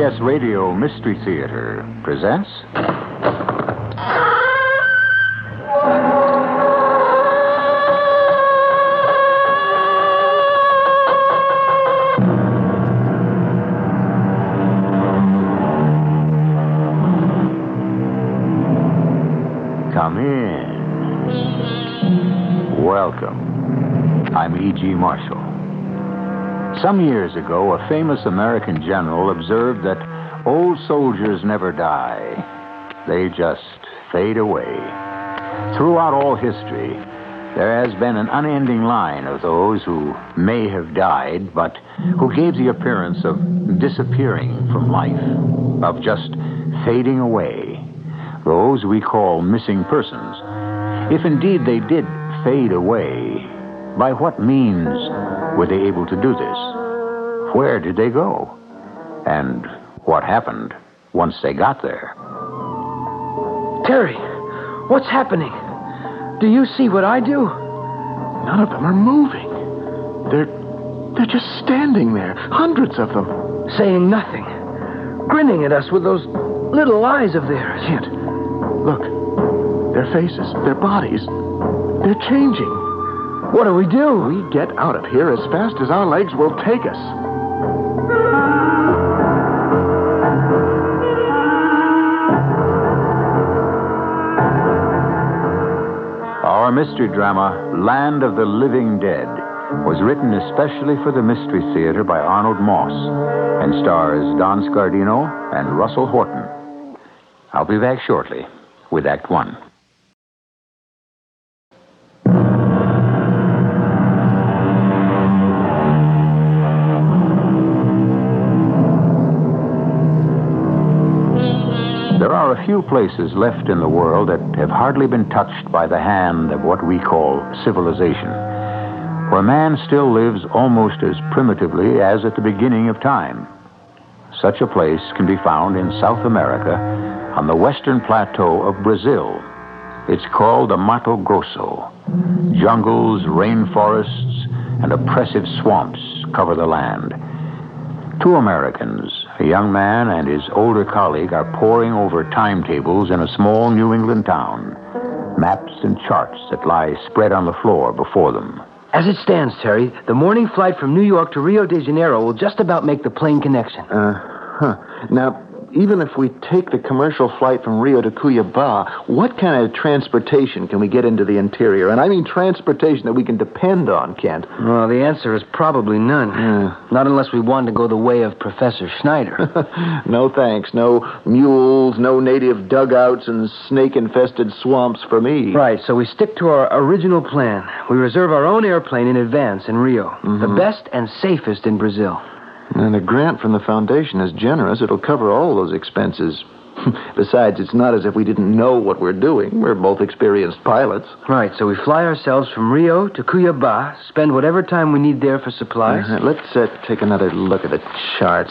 CBS Radio Mystery Theater presents... Come in. Welcome. I'm E.G. Marshall. Some years ago, a famous American general observed that old soldiers never die. They just fade away. Throughout all history, there has been an unending line of those who may have died, but who gave the appearance of disappearing from life, of just fading away. Those we call missing persons. If indeed they did fade away, by what means were they able to do this? Where did they go? And what happened once they got there? Terry, what's happening? Do you see what I do? None of them are moving. They're just standing there, hundreds of them. Saying nothing. Grinning at us with those little eyes of theirs. Kent, look. Their faces, their bodies, they're changing. What do we do? We get out of here as fast as our legs will take us. Our mystery drama, Land of the Living Dead, was written especially for the Mystery Theater by Arnold Moss and stars Don Scardino and Russell Horton. I'll be back shortly with Act One. There are a few places left in the world that have hardly been touched by the hand of what we call civilization, where man still lives almost as primitively as at the beginning of time. Such a place can be found in South America on the western plateau of Brazil. It's called the Mato Grosso. Jungles, rainforests, and oppressive swamps cover the land. Two Americans, a young man and his older colleague, are poring over timetables in a small New England town. Maps and charts that lie spread on the floor before them. As it stands, Terry, the morning flight from New York to Rio de Janeiro will just about make the plane connection. Now, even if we take the commercial flight from Rio to Cuiabá, what kind of transportation can we get into the interior? And I mean transportation that we can depend on, Kent. Well, the answer is probably none. Not unless we want to go the way of Professor Schneider. No thanks. No mules, no native dugouts and snake-infested swamps for me. Right, so we stick to our original plan. We reserve our own airplane in advance in Rio. Mm-hmm. The best and safest in Brazil. And the grant from the foundation is generous. It'll cover all those expenses. Besides, it's not as if we didn't know what we're doing. We're both experienced pilots. Right, so we fly ourselves from Rio to Cuiabá, spend whatever time we need there for supplies. Let's take another look at the charts.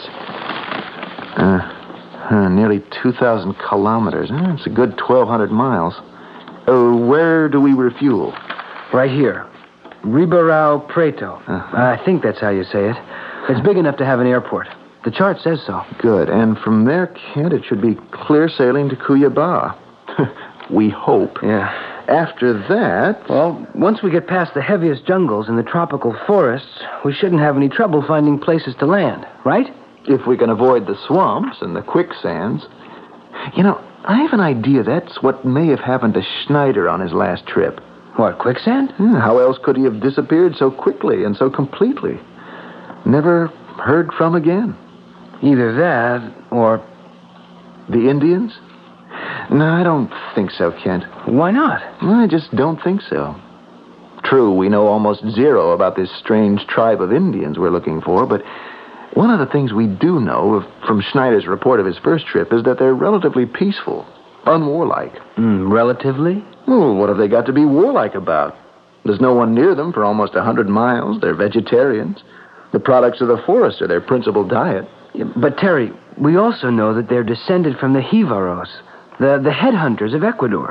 Nearly 2,000 kilometers. It's a good 1,200 miles. Where do we refuel? Right here. Ribeirão Preto. I think that's how you say it. It's big enough to have an airport. The chart says so. Good. And from there, Kent, it should be clear sailing to Cuiabá. We hope. Yeah. After that... Well, once we get past the heaviest jungles and the tropical forests, we shouldn't have any trouble finding places to land, right? If we can avoid the swamps and the quicksands. You know, I have an idea that's what may have happened to Schneider on his last trip. What, quicksand? How else could he have disappeared so quickly and so completely? Never heard from again. Either that, or... The Indians? No, I don't think so, Kent. Why not? I just don't think so. True, we know almost zero about this strange tribe of Indians we're looking for, but one of the things we do know from Schneider's report of his first trip is that they're relatively peaceful, unwarlike. Relatively? Well, what have they got to be warlike about? There's no one near them for almost 100 miles. They're vegetarians. The products of the forest are their principal diet. But, Terry, we also know that they're descended from the Jivaros, the headhunters of Ecuador.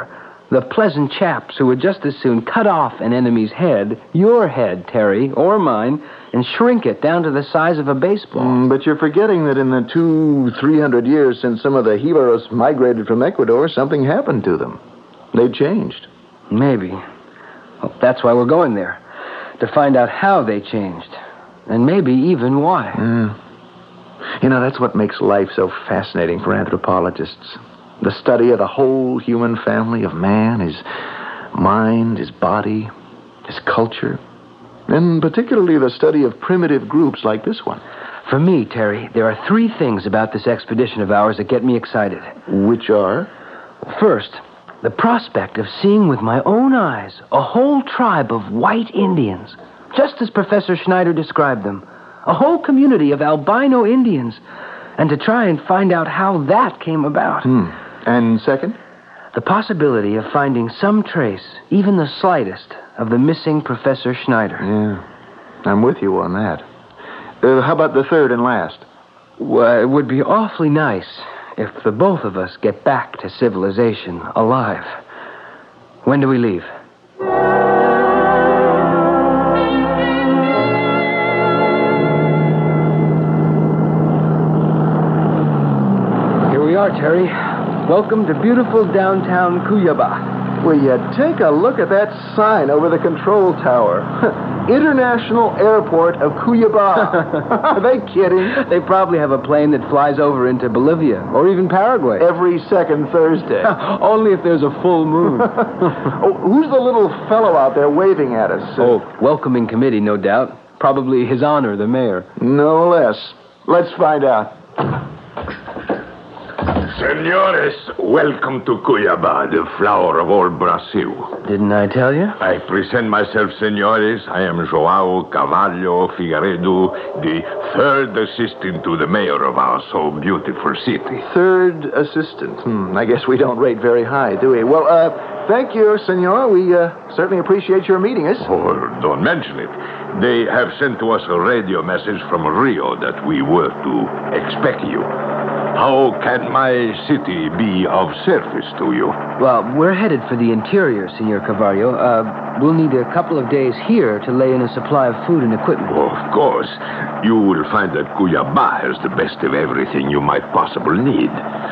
The pleasant chaps who would just as soon cut off an enemy's head, your head, Terry, or mine, and shrink it down to the size of a baseball. But you're forgetting that in the 200-300 years since some of the Jivaros migrated from Ecuador, something happened to them. They changed. Maybe. Well, that's why we're going there. To find out how they changed. And maybe even why. You know, that's what makes life so fascinating for anthropologists. The study of the whole human family of man, his mind, his body, his culture, and particularly the study of primitive groups like this one. For me, Terry, there are 3 things about this expedition of ours that get me excited. Which are? First, the prospect of seeing with my own eyes a whole tribe of white Indians, just as Professor Schneider described them. A whole community of albino Indians. And to try and find out how that came about. And second? The possibility of finding some trace, even the slightest, of the missing Professor Schneider. Yeah, I'm with you on that. How about the third and last? Well, it would be awfully nice if the both of us get back to civilization alive. When do we leave? Here we are, Terry. Welcome to beautiful downtown Cuyaba. Will you take a look at that sign over the control tower? International Airport of Cuyaba. Are they kidding? They probably have a plane that flies over into Bolivia or even Paraguay. Every second Thursday. Only if there's a full moon. Who's the little fellow out there waving at us? Welcoming committee, no doubt. Probably His Honor, the mayor. No less. Let's find out. Senores, welcome to Cuyaba, the flower of all Brazil. Didn't I tell you? I present myself, senores. I am João Carvalho Figueiredo, the third assistant to the mayor of our so beautiful city. Third assistant. I guess we don't rate very high, do we? Well, thank you, senor. We certainly appreciate your meeting us. Oh, don't mention it. They have sent to us a radio message from Rio that we were to expect you. How can my city be of service to you? Well, we're headed for the interior, Senor Carvalho. We'll need a couple of days here to lay in a supply of food and equipment. Oh, of course. You will find that Cuyaba has the best of everything you might possibly need.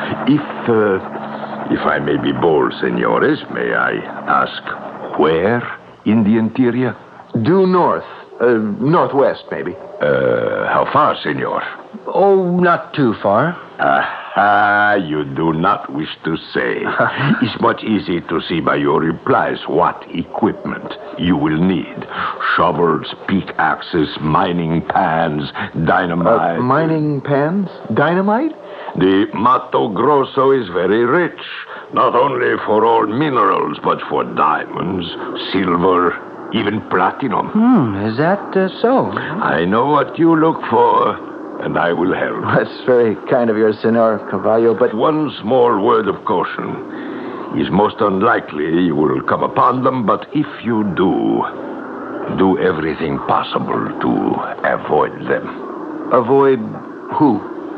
If I may be bold, senores, may I ask where in the interior? Due north. Northwest, maybe. How far, senor? Oh, not too far. You do not wish to say. It's much easier to see by your replies what equipment you will need. Shovels, pickaxes, mining pans, dynamite. Mining pans? Dynamite? The Mato Grosso is very rich, not only for all minerals, but for diamonds, silver, even platinum. Is that so? I know what you look for, and I will help. That's very kind of yours, Senor Carvalho, but... One small word of caution. It's most unlikely you will come upon them, but if you do everything possible to avoid them. Avoid who?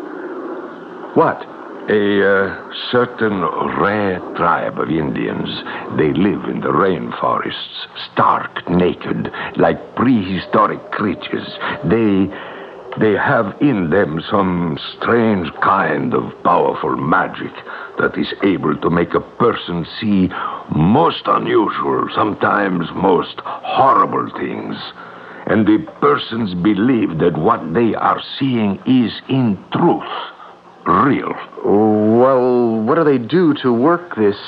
What? A certain rare tribe of Indians. They live in the rainforests, stark naked, like prehistoric creatures. They have in them some strange kind of powerful magic that is able to make a person see most unusual, sometimes most horrible things. And the persons believe that what they are seeing is in truth real. Well, what do they do to work this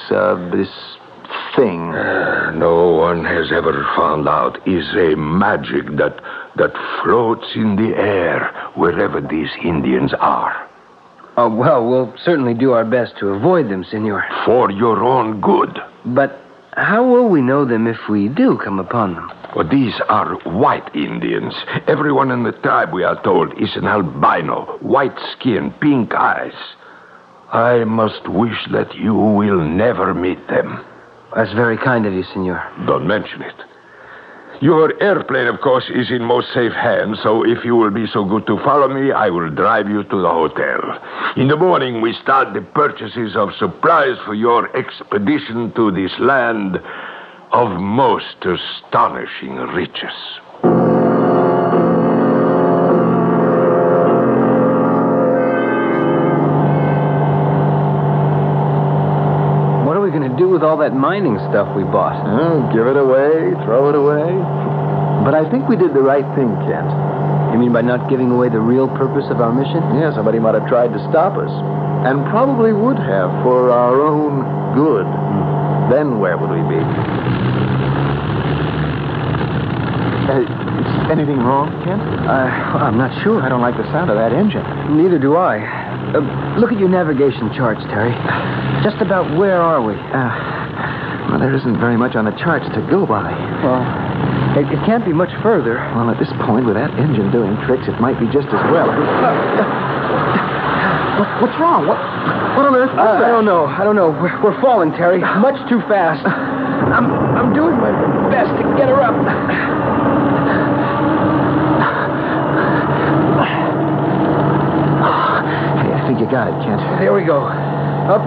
thing? No one has ever found out. Is a magic that floats in the air wherever these Indians are. Oh, well, we'll certainly do our best to avoid them, Senor. For your own good. But how will we know them if we do come upon them? Well, these are white Indians. Everyone in the tribe, we are told, is an albino, white skin, pink eyes. I must wish that you will never meet them. That's very kind of you, Senor. Don't mention it. Your airplane, of course, is in most safe hands, so if you will be so good to follow me, I will drive you to the hotel. In the morning, we start the purchases of supplies for your expedition to this land of most astonishing riches. What are we going to do with all that mining stuff we bought? Oh, give it away, throw it away. But I think we did the right thing, Kent. You mean by not giving away the real purpose of our mission? Yeah, somebody might have tried to stop us. And probably would have for our own good. Then where would we be? Is anything wrong, Kent? I'm not sure. I don't like the sound of that engine. Neither do I. Look at your navigation charts, Terry. Just about where are we? Well, there isn't very much on the charts to go by. Well, it can't be much further. Well, at this point, with that engine doing tricks, it might be just as well. What's wrong? What on earth? I don't know. We're falling, Terry. Much too fast. I'm doing my best to get her up. Hey, I think you got it, Kent. There we go. Up.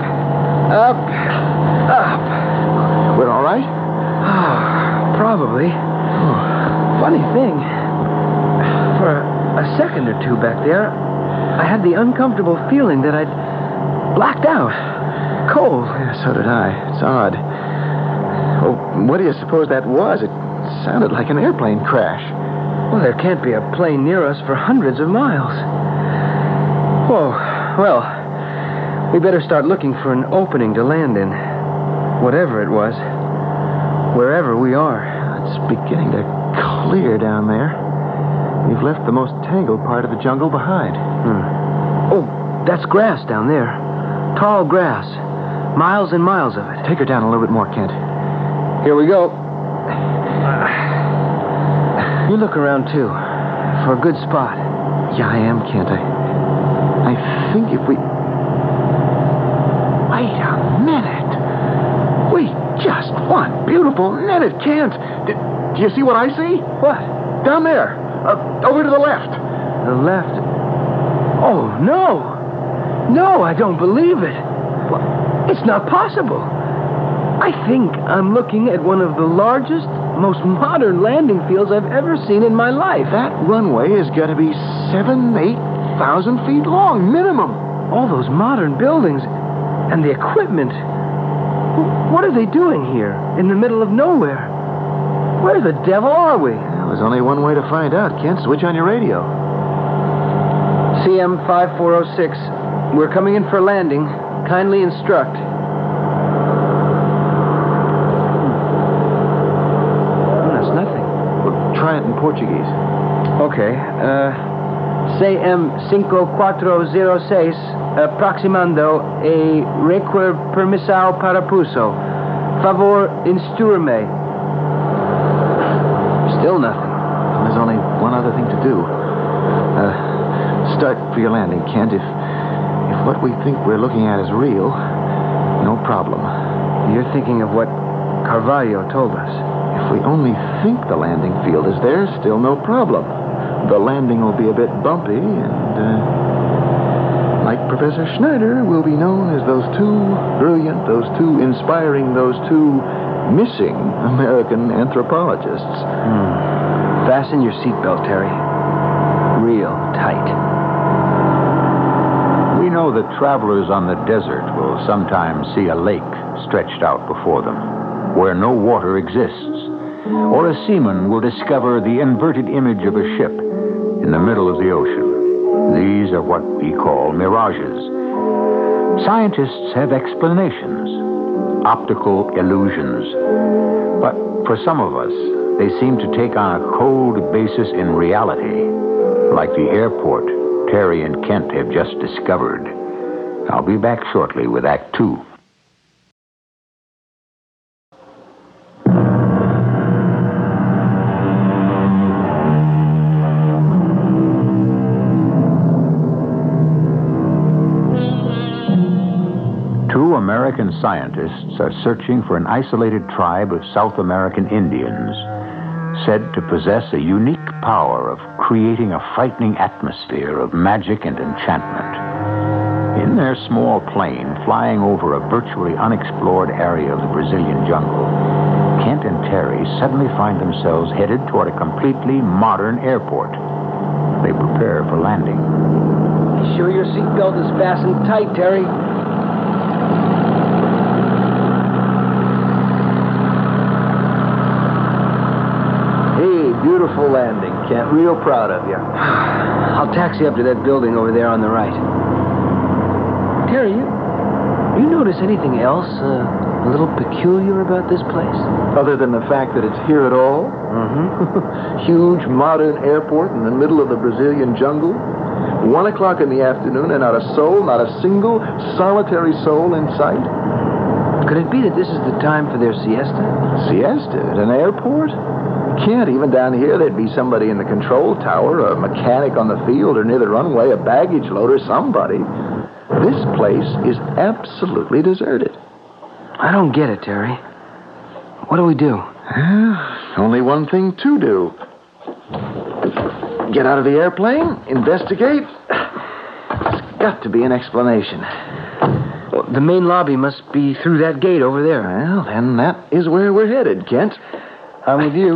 We're all right? Probably. Funny thing. For a second or two back there, I had the uncomfortable feeling that I'd blacked out. Cold. Yeah, so did I. It's odd. Oh, what do you suppose that was? It sounded like an airplane crash. Well, there can't be a plane near us for hundreds of miles. Whoa. Well, we better start looking for an opening to land in. Whatever it was. Wherever we are. It's beginning to clear down there. We've left the most tangled part of the jungle behind. Oh, that's grass down there. Tall grass. Miles and miles of it. Take her down a little bit more, Kent. Here we go. You look around, too. For a good spot. Yeah, I am, Kent. I think if we... Wait a minute. We just won. Beautiful netted, Kent. Do you see what I see? What? Down there. Over to the left. The left? Oh, no. No, I don't believe it. Well, it's not possible. I think I'm looking at one of the largest, most modern landing fields I've ever seen in my life. That runway is going to be 8,000 feet long, minimum. All those modern buildings and the equipment. What are they doing here in the middle of nowhere? Where the devil are we? Well, there's only one way to find out, Kent. Switch on your radio. CM 5406. We're coming in for landing. Kindly instruct. That's nothing. Well, try it in Portuguese. Okay. CM 5406 aproximando e requer permissão para pouso. Favor instruir-me. Still nothing. Well, there's only one other thing to do. Start for your landing, Kent. If what we think we're looking at is real, no problem. You're thinking of what Carvalho told us. If we only think the landing field is there, still no problem. The landing will be a bit bumpy, and like Professor Schneider, will be known as those two brilliant, those two inspiring, those two missing American anthropologists. Fasten your seatbelt, Terry. Real tight. We know that travelers on the desert will sometimes see a lake stretched out before them, where no water exists. Or a seaman will discover the inverted image of a ship in the middle of the ocean. These are what we call mirages. Scientists have explanations, optical illusions. But for some of us, they seem to take on a cold basis in reality, like the airport Terry and Kent have just discovered. I'll be back shortly with Act 2. Two American scientists are searching for an isolated tribe of South American Indians. said to possess a unique power of creating a frightening atmosphere of magic and enchantment. In their small plane, flying over a virtually unexplored area of the Brazilian jungle, Kent and Terry suddenly find themselves headed toward a completely modern airport. They prepare for landing. Be sure your seatbelt is fastened tight, Terry. Hey, beautiful landing, Kent. Real proud of you. I'll taxi up to that building over there on the right. Terry, you notice anything else a little peculiar about this place? Other than the fact that it's here at all? Mm-hmm. Huge modern airport in the middle of the Brazilian jungle. 1 o'clock in the afternoon and not a soul, not a single solitary soul in sight. Could it be that this is the time for their siesta? Siesta at an airport? Can't. Even down here, there'd be somebody in the control tower, a mechanic on the field or near the runway, a baggage loader, somebody. This place is absolutely deserted. I don't get it, Terry. What do we do? Only one thing to do. Get out of the airplane, investigate. There's got to be an explanation. Well, the main lobby must be through that gate over there. Well, then that is where we're headed, Kent. I'm with you.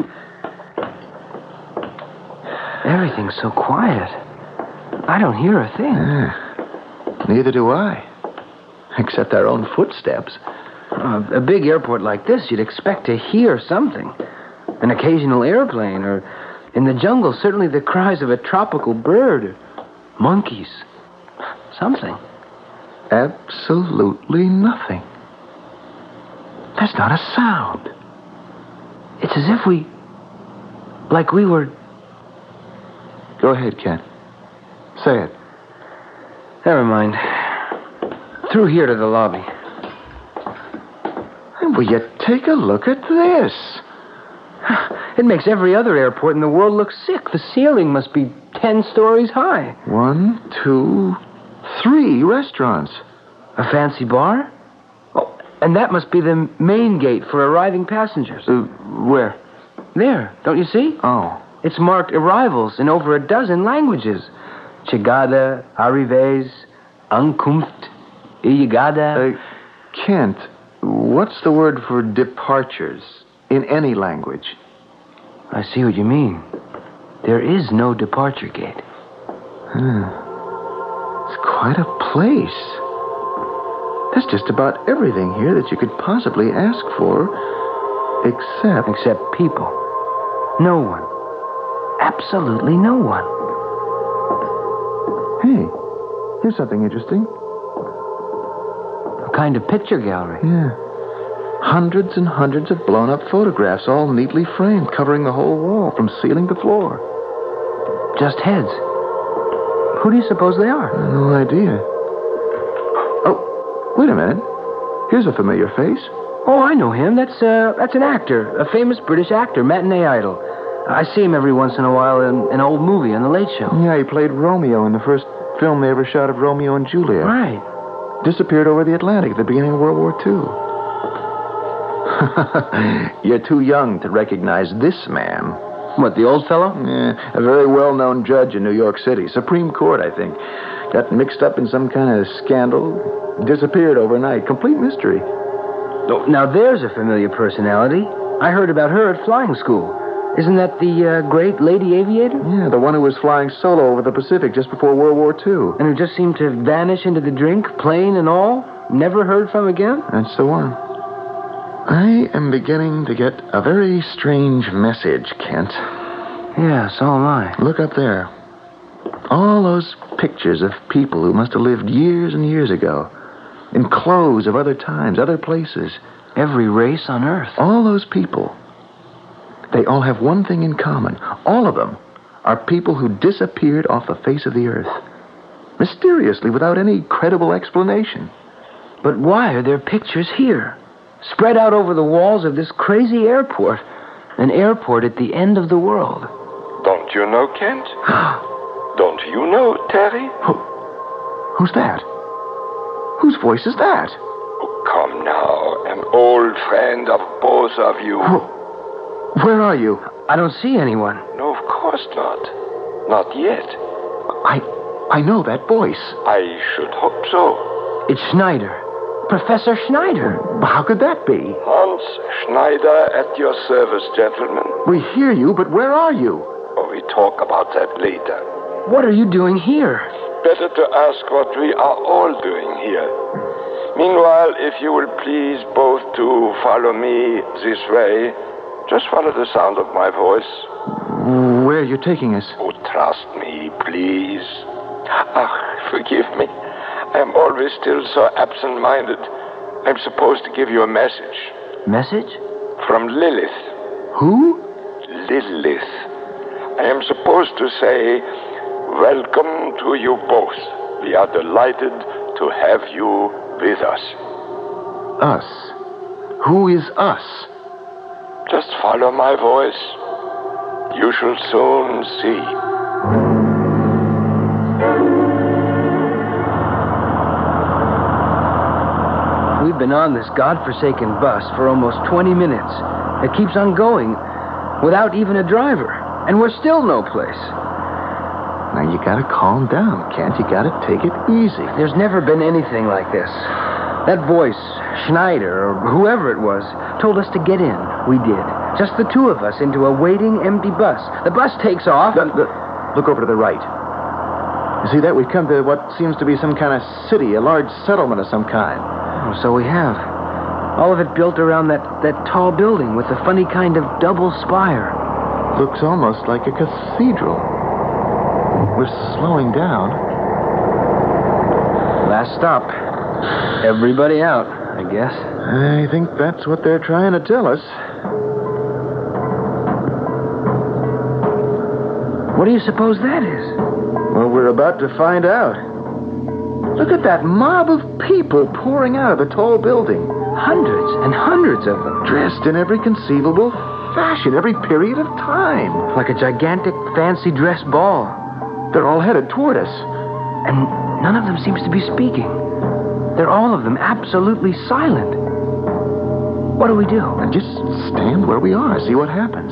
Everything's so quiet. I don't hear a thing. Neither do I. Except our own footsteps. A big airport like this, you'd expect to hear something. An occasional airplane, or in the jungle, certainly the cries of a tropical bird, or monkeys. Something. Absolutely nothing. There's not a sound. It's as if we were... Go ahead, Kent. Say it. Never mind. Through here to the lobby. Will you take a look at this? It makes every other airport in the world look sick. The ceiling must be 10 stories high. 1, 2, 3 restaurants. A fancy bar? Oh, and that must be the main gate for arriving passengers. Where? There, don't you see? Oh. It's marked arrivals in over a dozen languages. Chegada, arrivés, Ankunft, Illegada. Kent, what's the word for departures in any language? I see what you mean. There is no departure gate. It's quite a place. There's just about everything here that you could possibly ask for, except people. No one. Absolutely no one. Hey, here's something interesting. A kind of picture gallery. Yeah. Hundreds and hundreds of blown-up photographs, all neatly framed, covering the whole wall from ceiling to floor. Just heads. Who do you suppose they are? No idea. Oh, wait a minute. Here's a familiar face. Oh, I know him. That's an actor, a famous British actor, matinee idol. I see him every once in a while in an old movie on The Late Show. Yeah, he played Romeo in the first film they ever shot of Romeo and Juliet. Right. Disappeared over the Atlantic at the beginning of World War II. You're too young to recognize this man. What, the old fellow? Yeah, a very well-known judge in New York City. Supreme Court, I think. Got mixed up in some kind of scandal. Disappeared overnight. Complete mystery. Oh, now there's a familiar personality. I heard about her at flying school. Isn't that the great lady aviator? Yeah, the one who was flying solo over the Pacific just before World War II. And who just seemed to vanish into the drink, plane and all? Never heard from again? That's the one. I am beginning to get a very strange message, Kent. Yeah, so am I. Look up there. All those pictures of people who must have lived years and years ago. In clothes of other times, other places. Every race on Earth. All those people. They all have one thing in common. All of them are people who disappeared off the face of the earth. Mysteriously, without any credible explanation. But why are there pictures here? Spread out over the walls of this crazy airport. An airport at the end of the world. Don't you know, Kent? Don't you know, Terry? Who's that? Whose voice is that? Oh, come now, an old friend of both of you. Where are you? I don't see anyone. No, of course not. Not yet. I know that voice. I should hope so. It's Schneider. Professor Schneider. How could that be? Hans Schneider at your service, gentlemen. We hear you, but where are you? Oh, we talk about that later. What are you doing here? Better to ask what we are all doing here. Meanwhile, if you will please both to follow me this way. Just follow the sound of my voice. Where are you taking us? Oh, trust me, please. Forgive me. I am always still so absent-minded. I'm supposed to give you a message. Message? From Lilith. Who? Lilith. I am supposed to say, welcome to you both. We are delighted to have you with us. Us? Who is us? Just follow my voice. You shall soon see. We've been on this godforsaken bus for almost 20 minutes. It keeps on going without even a driver. And we're still no place. Now, you gotta calm down, Kent. You gotta take it easy. There's never been anything like this. That voice, Schneider, or whoever it was, told us to get in. We did. Just the two of us into a waiting, empty bus. The bus takes off. Look over to the right. You see that? We've come to what seems to be some kind of city, a large settlement of some kind. Oh, so we have. All of it built around that tall building with the funny kind of double spire. Looks almost like a cathedral. We're slowing down. Last stop. Everybody out, I guess. I think that's what they're trying to tell us. What do you suppose that is? Well, we're about to find out. Look at that mob of people pouring out of the tall building. Hundreds and hundreds of them. Dressed in every conceivable fashion, every period of time. Like a gigantic fancy dress ball. They're all headed toward us. And none of them seems to be speaking. They're all of them absolutely silent. What do we do? And just stand where we are, see what happens.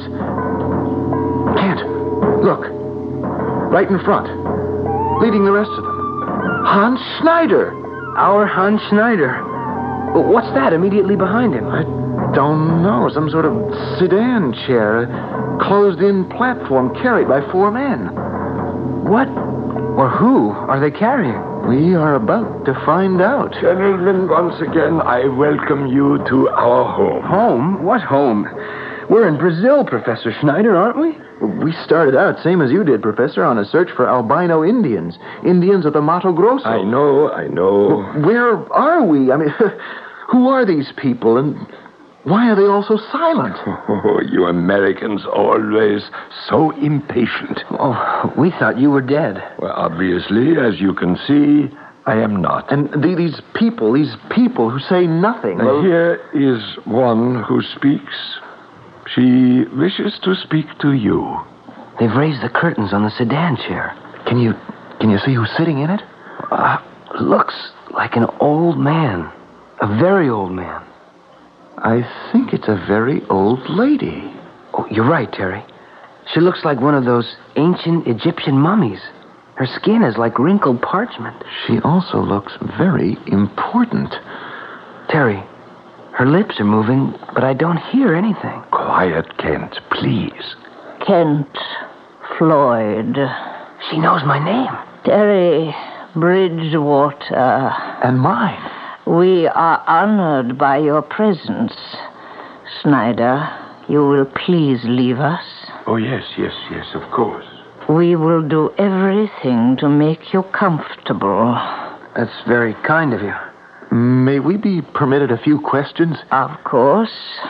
Kent, look. Right in front. Leading the rest of them. Hans Schneider. Our Hans Schneider. What's that immediately behind him? I don't know. Some sort of sedan chair. A closed-in platform carried by 4 men. What or who are they carrying? We are about to find out. Gentlemen, once again, I welcome you to our home. Home? What home? We're in Brazil, Professor Schneider, aren't we? We started out, same as you did, Professor, on a search for albino Indians. Indians of the Mato Grosso. I know. Where are we? I mean, who are these people, and why are they all so silent? Oh, you Americans always so impatient. Oh, we thought you were dead. Well, obviously, as you can see, I am not. And these people who say nothing. Well, here is one who speaks. She wishes to speak to you. They've raised the curtains on the sedan chair. Can you see who's sitting in it? Looks like an old man. A very old man. I think it's a very old lady. Oh, you're right, Terry. She looks like one of those ancient Egyptian mummies. Her skin is like wrinkled parchment. She also looks very important. Terry, her lips are moving, but I don't hear anything. Quiet, Kent, please. Kent Floyd. She knows my name. Terry Bridgewater. And mine. We are honored by your presence. Schneider, you will please leave us. Oh, yes, of course. We will do everything to make you comfortable. That's very kind of you. May we be permitted a few questions? Of course.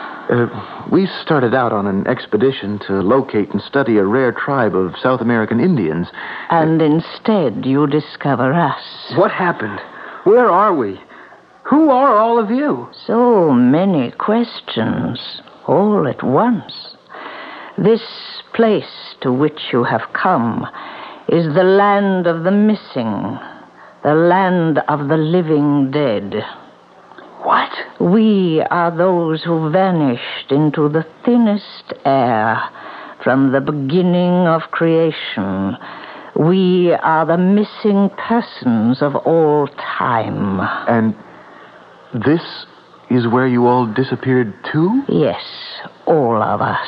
We started out on an expedition to locate and study a rare tribe of South American Indians. And instead you discover us. What happened? Where are we? Who are all of you? So many questions, all at once. This place to which you have come is the land of the missing, the land of the living dead. What? We are those who vanished into the thinnest air From the beginning of creation, we are the missing persons of all time. And this is where you all disappeared too? Yes, all of us.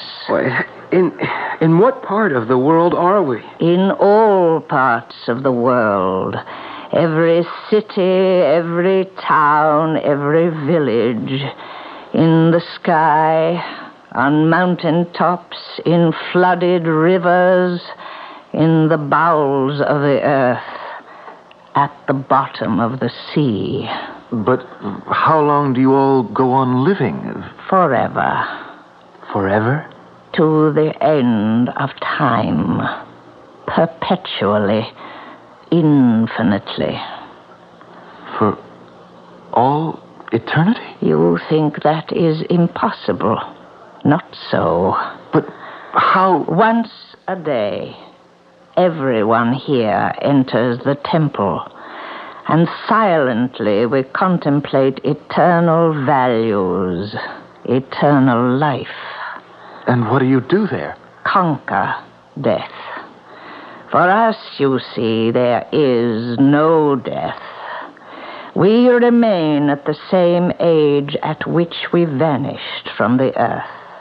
In what part of the world are we? In all parts of the world. Every city, every town, every village. In the sky, on mountain tops, in flooded rivers, in the bowels of the earth, at the bottom of the sea. But how long do you all go on living? Forever. Forever? To the end of time. Perpetually. Infinitely. For all eternity? You think that is impossible. Not so. But how... Once a day, everyone here enters the temple, and silently we contemplate eternal values, eternal life. And what do you do there? Conquer death. For us, you see, there is no death. We remain at the same age at which we vanished from the earth.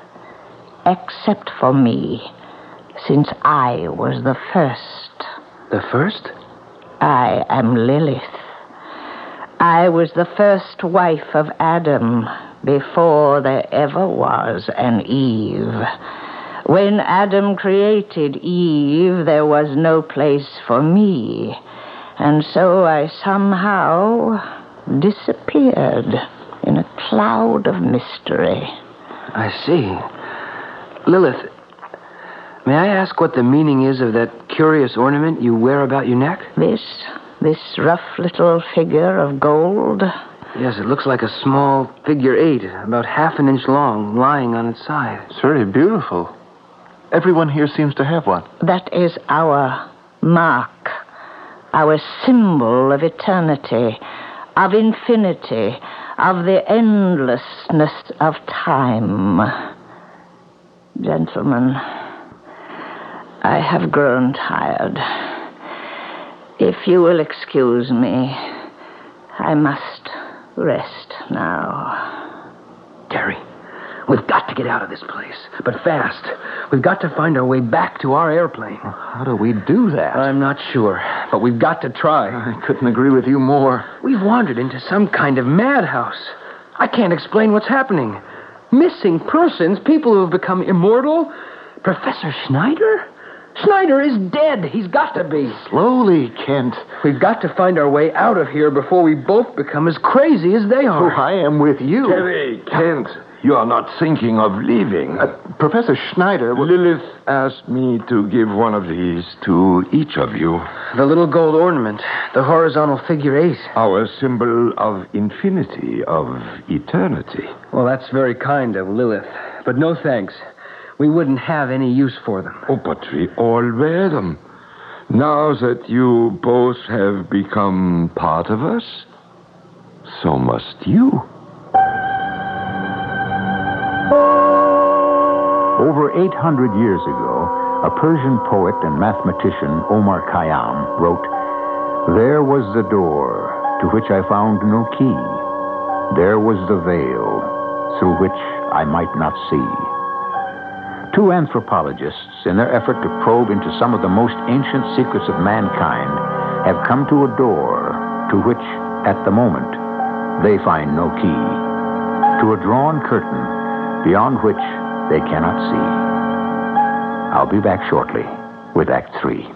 Except for me, since I was the first. The first? I am Lilith. I was the first wife of Adam before there ever was an Eve. When Adam created Eve, there was no place for me. And so I somehow disappeared in a cloud of mystery. I see. Lilith, may I ask what the meaning is of that curious ornament you wear about your neck? This rough little figure of gold? Yes, it looks like a small figure 8, about half an inch long, lying on its side. It's very beautiful. Everyone here seems to have one. That is our mark, our symbol of eternity, of infinity, of the endlessness of time. Gentlemen, I have grown tired. If you will excuse me, I must rest now. Gary, we've got to get out of this place, but fast. We've got to find our way back to our airplane. How do we do that? I'm not sure, but we've got to try. I couldn't agree with you more. We've wandered into some kind of madhouse. I can't explain what's happening. Missing persons, people who have become immortal. Professor Schneider? Schneider is dead. He's got to be. Slowly, Kent. We've got to find our way out of here before we both become as crazy as they are. Oh, I am with you. Terry, Kent, you are not thinking of leaving. Professor Schneider... Lilith asked me to give one of these to each of you. The little gold ornament, the horizontal figure 8. Our symbol of infinity, of eternity. Well, that's very kind of Lilith, but no thanks. We wouldn't have any use for them. Oh, but we all wear them. Now that you both have become part of us, so must you. Over 800 years ago, a Persian poet and mathematician, Omar Khayyam, wrote, "There was the door to which I found no key. There was the veil through which I might not see." Two anthropologists, in their effort to probe into some of the most ancient secrets of mankind, have come to a door to which, at the moment, they find no key. To a drawn curtain beyond which they cannot see. I'll be back shortly with Act 3.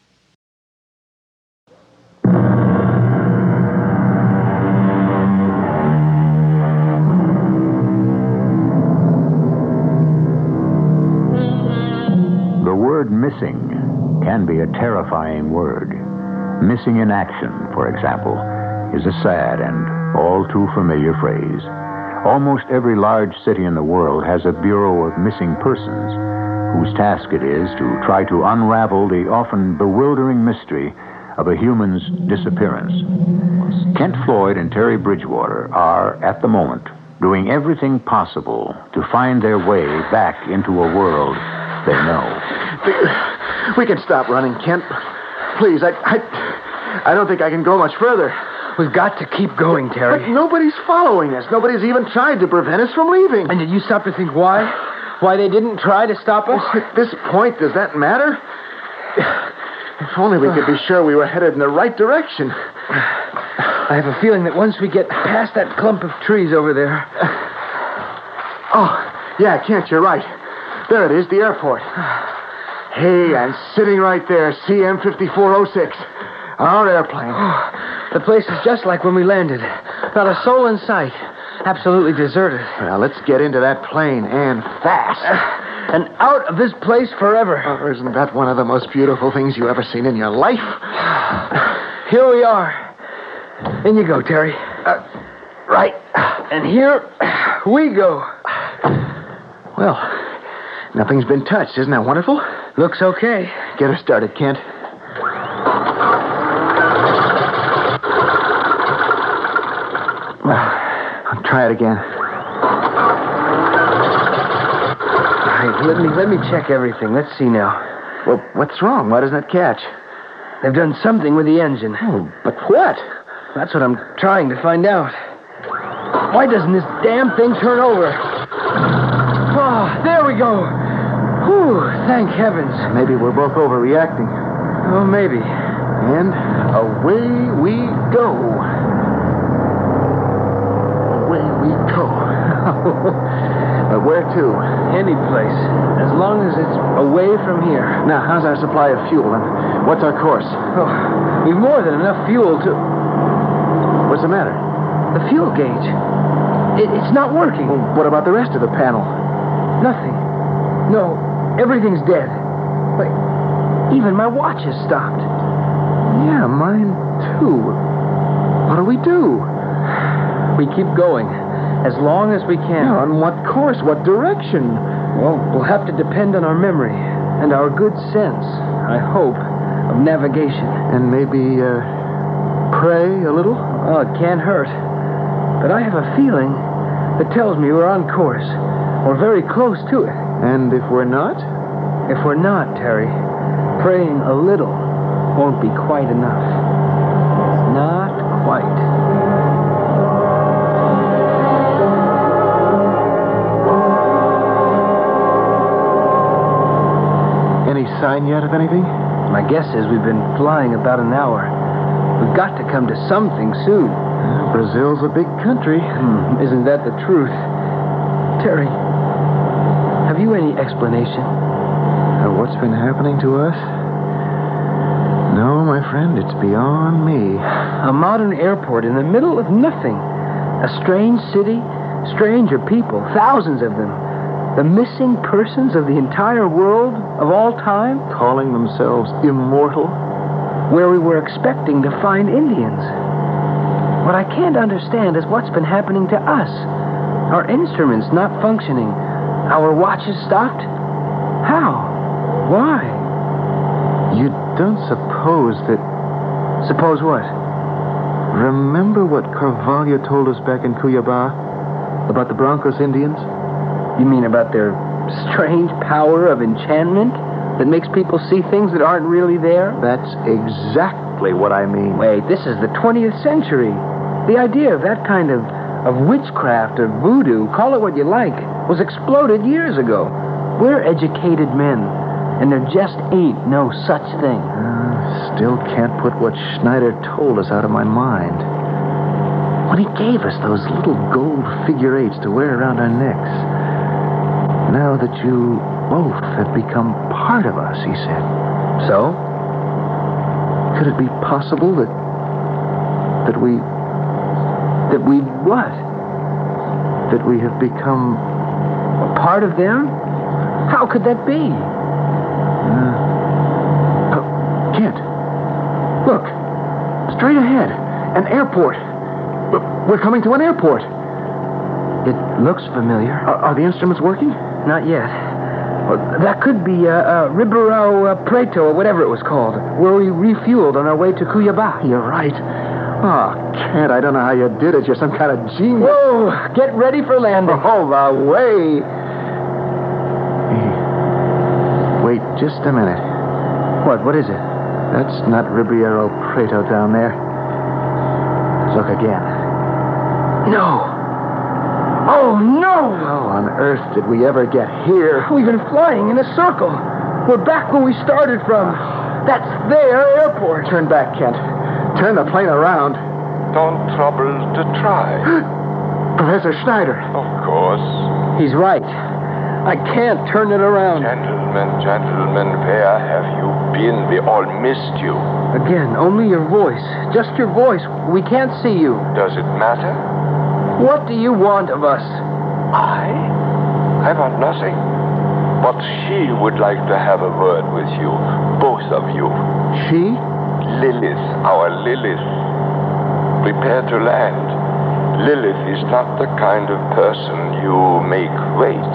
The word missing can be a terrifying word. Missing in action, for example, is a sad and all too familiar phrase. Almost every large city in the world has a Bureau of Missing Persons, whose task it is to try to unravel the often bewildering mystery of a human's disappearance. Kent Floyd and Terry Bridgewater are, at the moment, doing everything possible to find their way back into a world They know. We can stop running, Kent. Please, I don't think I can go much further. We've got to keep going, Terry. But nobody's following us. Nobody's even tried to prevent us from leaving. And did you stop to think why? Why they didn't try to stop us? Well, at this point, does that matter? If only we could be sure we were headed in the right direction. I have a feeling that once we get past that clump of trees over there... Oh, yeah, Kent, you're right. There it is, the airport. Hey, and sitting right there, CM-5406. Our airplane. The place is just like when we landed. Not a soul in sight. Absolutely deserted. Well, let's get into that plane, and fast. And out of this place forever. Oh, isn't that one of the most beautiful things you ever seen in your life? Here we are. In you go, Terry. Right. And here we go. Well, nothing's been touched. Isn't that wonderful? Looks okay. Get her started, Kent. I'll try it again. Let me check everything. Let's see now. Well, what's wrong? Why doesn't it catch? They've done something with the engine. Oh, but what? That's what I'm trying to find out. Why doesn't this damn thing turn over? Oh, there we go. Whew, thank heavens. Maybe we're both overreacting. Oh, maybe. And away we go. Away we go. But where to? Any place. As long as it's away from here. Now, how's our supply of fuel, and what's our course? Oh, we've more than enough fuel to... What's the matter? The fuel gauge. It's not working. Well, what about the rest of the panel? Nothing. No, everything's dead. But even my watch has stopped. Yeah, mine too. What do we do? We keep going. As long as we can. Yeah, on what course? What direction? Well, we'll have to depend on our memory and our good sense, I hope, of navigation. And maybe, pray a little? Oh, it can't hurt. But I have a feeling that tells me we're on course. Or very close to it. And if we're not? If we're not, Terry, praying a little won't be quite enough. Not quite. Any sign yet of anything? My guess is we've been flying about an hour. We've got to come to something soon. Brazil's a big country. Isn't that the truth? Terry, have you any explanation? What's been happening to us? No, my friend, it's beyond me. A modern airport in the middle of nothing. A strange city, stranger people, thousands of them. The missing persons of the entire world of all time? Calling themselves immortal? Where we were expecting to find Indians. What I can't understand is what's been happening to us. Our instruments not functioning. Our watches stopped. How? Why? You don't suppose that... Suppose what? Remember what Carvalho told us back in Cuiabá? About the Brancos Indians? You mean about their strange power of enchantment that makes people see things that aren't really there? That's exactly what I mean. Wait, this is the 20th century. The idea of that kind of witchcraft or voodoo, call it what you like, was exploded years ago. We're educated men, and there just ain't no such thing. Still can't put what Schneider told us out of my mind. When he gave us those little gold figure eights to wear around our necks. Now that you both have become part of us, he said. So? Could it be possible that we... That we what? That we have become... A part of them? How could that be? Kent, look. Straight ahead. An airport. We're coming to an airport. It looks familiar. Are the instruments working? Not yet. Well, that could be Ribeirão Preto, or whatever it was called, where we refueled on our way to Cuiabá. You're right. Oh, Kent, I don't know how you did it. You're some kind of genius. Whoa! Get ready for landing. All the way. just a minute. What is it? That's not Ribeiro Preto down there. Look again. No. Oh, no! How on earth did we ever get here? We've been flying in a circle. We're back where we started from. That's their airport. Turn back, Kent. Turn the plane around. Don't trouble to try. Professor Schneider. Of course. He's right. I can't turn it around. Gentlemen, where have you been? We all missed you. Again, only your voice. Just your voice. We can't see you. Does it matter? What do you want of us? I want nothing. But she would like to have a word with you. Both of you. She? Lilith, our Lilith. Prepare to land. Lilith is not the kind of person you make wait.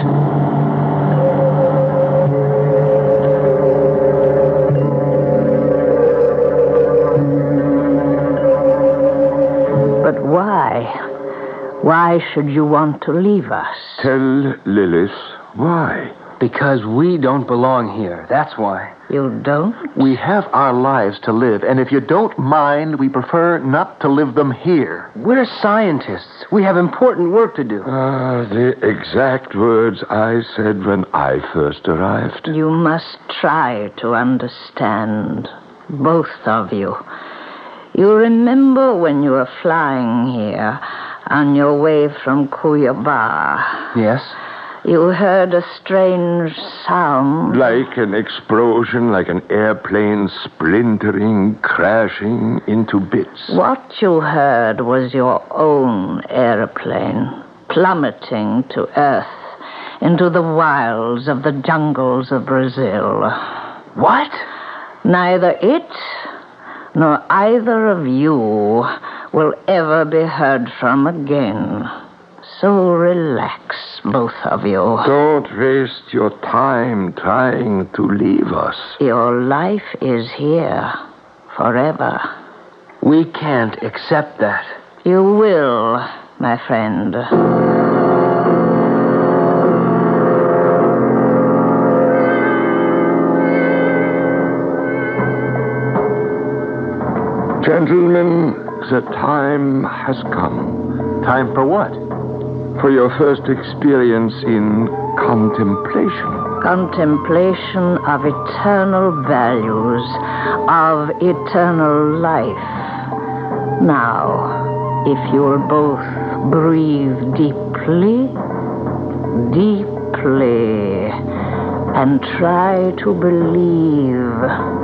But why? Why should you want to leave us? Tell Lilith why. Because we don't belong here. That's why. You don't? We have our lives to live, and if you don't mind, we prefer not to live them here. We're scientists. We have important work to do. The exact words I said when I first arrived. You must try to understand. Both of you. You remember when you were flying here on your way from Cuiabá? Yes? You heard a strange sound. Like an explosion, like an airplane splintering, crashing into bits. What you heard was your own airplane plummeting to earth into the wilds of the jungles of Brazil. What? Neither it nor either of you will ever be heard from again. So relax, both of you. Don't waste your time trying to leave us. Your life is here forever. We can't accept that. You will, my friend. Gentlemen, the time has come. Time for what? For your first experience in contemplation. Contemplation of eternal values, of eternal life. Now, if you'll both breathe deeply, deeply, and try to believe.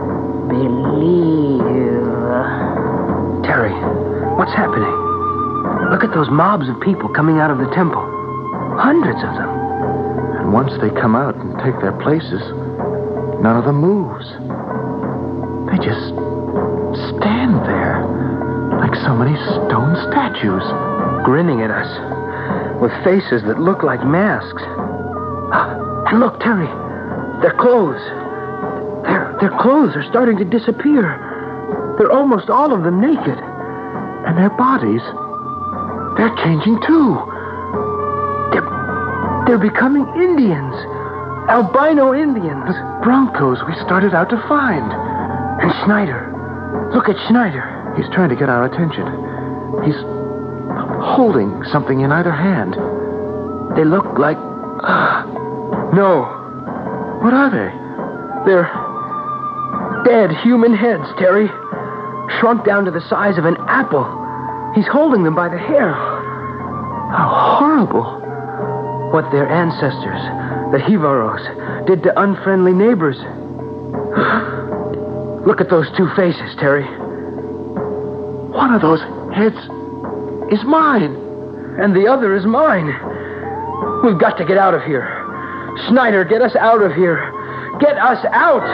Terry, what's happening? Look at those mobs of people coming out of the temple. Hundreds of them. And once they come out and take their places, none of them moves. They just stand there like so many stone statues. Grinning at us with faces that look like masks. And look, Terry, their clothes. Their clothes are starting to disappear. They're almost all of them naked. And their bodies, they're changing too. They're becoming Indians. Albino Indians. The Broncos we started out to find. And Schneider. Look at Schneider. He's trying to get our attention. He's holding something in either hand. They look like... No. What are they? They're dead human heads, Terry. Shrunk down to the size of an apple. He's holding them by the hair. How horrible. What their ancestors, the Jivaros, did to unfriendly neighbors. Look at those two faces, Terry. One of those heads is mine. And the other is mine. We've got to get out of here. Schneider, get us out of here. Get us out!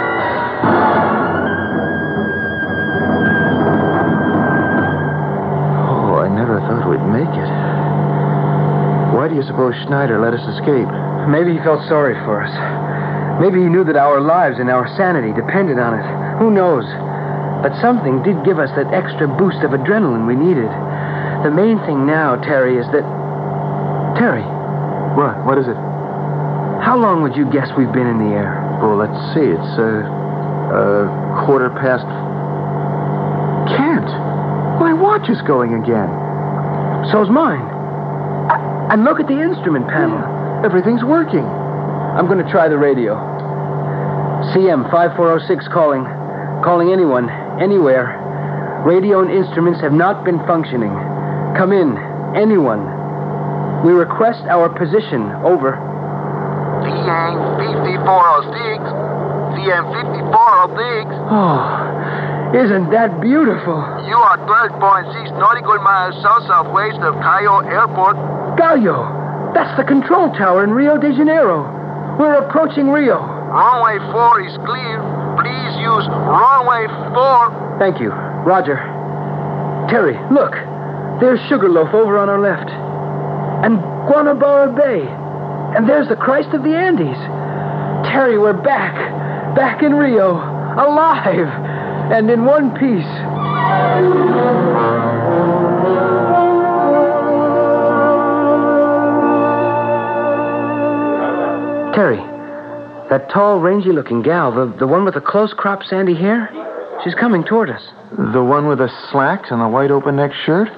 Oh, I never thought we'd make it. Why do you suppose Schneider let us escape? Maybe he felt sorry for us. Maybe he knew that our lives and our sanity depended on it. Who knows? But something did give us that extra boost of adrenaline we needed. The main thing now, Terry, is that... Terry. What? What is it? How long would you guess we've been in the air? Well, let's see. It's, 4:15. Kent! My watch is going again. So's mine. And look at the instrument panel. Everything's working. I'm going to try the radio. CM 5406 calling. Calling anyone, anywhere. Radio and instruments have not been functioning. Come in, anyone. We request our position. Over. CM 5406. CM 5406. Oh, isn't that beautiful? You are 12.6 nautical miles south-southwest of Cayo Airport. Gallo, that's the control tower in Rio de Janeiro. We're approaching Rio. Runway 4 is clear. Please use runway 4. Thank you. Roger. Terry, look. There's Sugarloaf over on our left. And Guanabara Bay. And there's the Christ of the Andes. Terry, we're back. Back in Rio. Alive. And in one piece. Terry, that tall, rangy-looking gal, the one with the close-cropped sandy hair, she's coming toward us. The one with the slacks and the white open-neck shirt?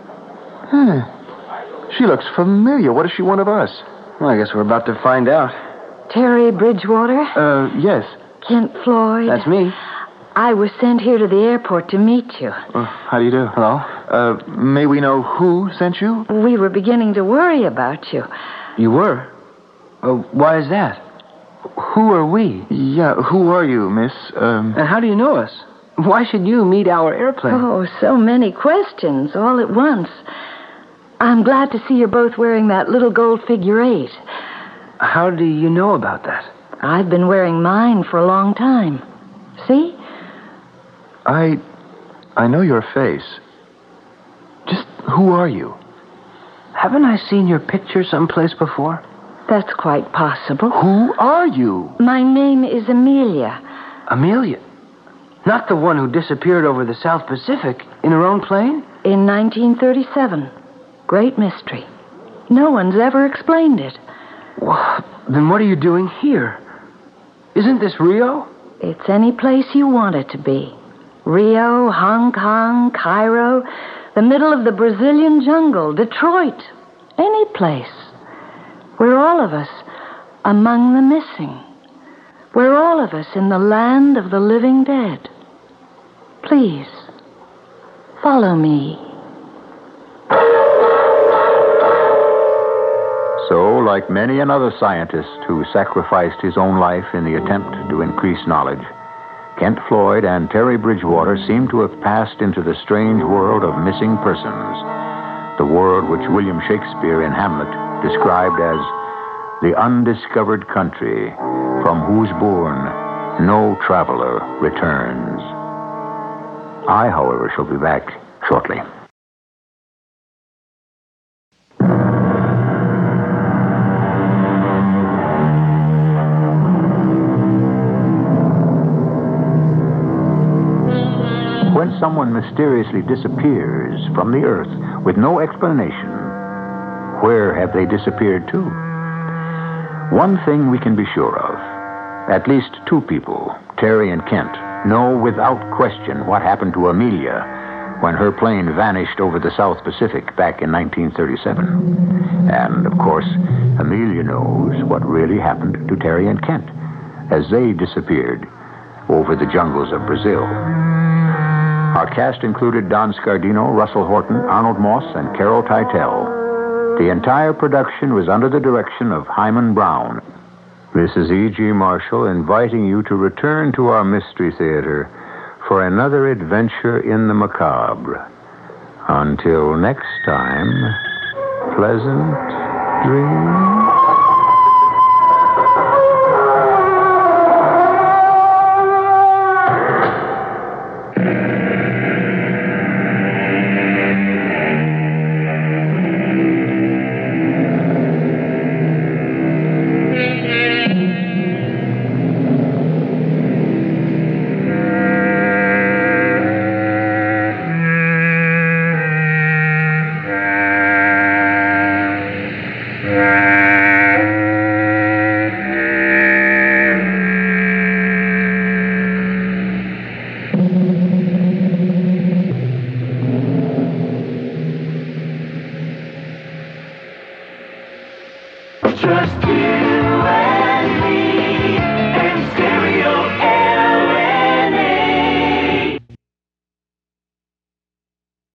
She looks familiar. What does she want of us? Well, I guess we're about to find out. Terry Bridgewater? Yes. Kent Floyd? That's me. I was sent here to the airport to meet you. How do you do? Hello? May we know who sent you? We were beginning to worry about you. You were? Why is that? Who are we? Yeah, who are you, miss? And how do you know us? Why should you meet our airplane? Oh, so many questions all at once. I'm glad to see you're both wearing that little gold figure 8. How do you know about that? I've been wearing mine for a long time. See? I know your face. Just who are you? Haven't I seen your picture someplace before? That's quite possible. Who are you? My name is Amelia. Amelia? Not the one who disappeared over the South Pacific in her own plane? In 1937. Great mystery. No one's ever explained it. Well, then what are you doing here? Isn't this Rio? It's any place you want it to be. Rio, Hong Kong, Cairo, the middle of the Brazilian jungle, Detroit. Any place. We're all of us among the missing. We're all of us in the land of the living dead. Please, follow me. So, like many another scientist who sacrificed his own life in the attempt to increase knowledge, Kent Floyd and Terry Bridgewater seem to have passed into the strange world of missing persons, the world which William Shakespeare in Hamlet described as the undiscovered country from whose bourne no traveler returns. I, however, shall be back shortly. When someone mysteriously disappears from the earth with no explanation, where have they disappeared to? One thing we can be sure of. At least 2 people, Terry and Kent, know without question what happened to Amelia when her plane vanished over the South Pacific back in 1937. And, of course, Amelia knows what really happened to Terry and Kent as they disappeared over the jungles of Brazil. Our cast included Don Scardino, Russell Horton, Arnold Moss, and Carol Teitel. The entire production was under the direction of Hyman Brown. This is E.G. Marshall inviting you to return to our Mystery Theater for another adventure in the macabre. Until next time, pleasant dreams.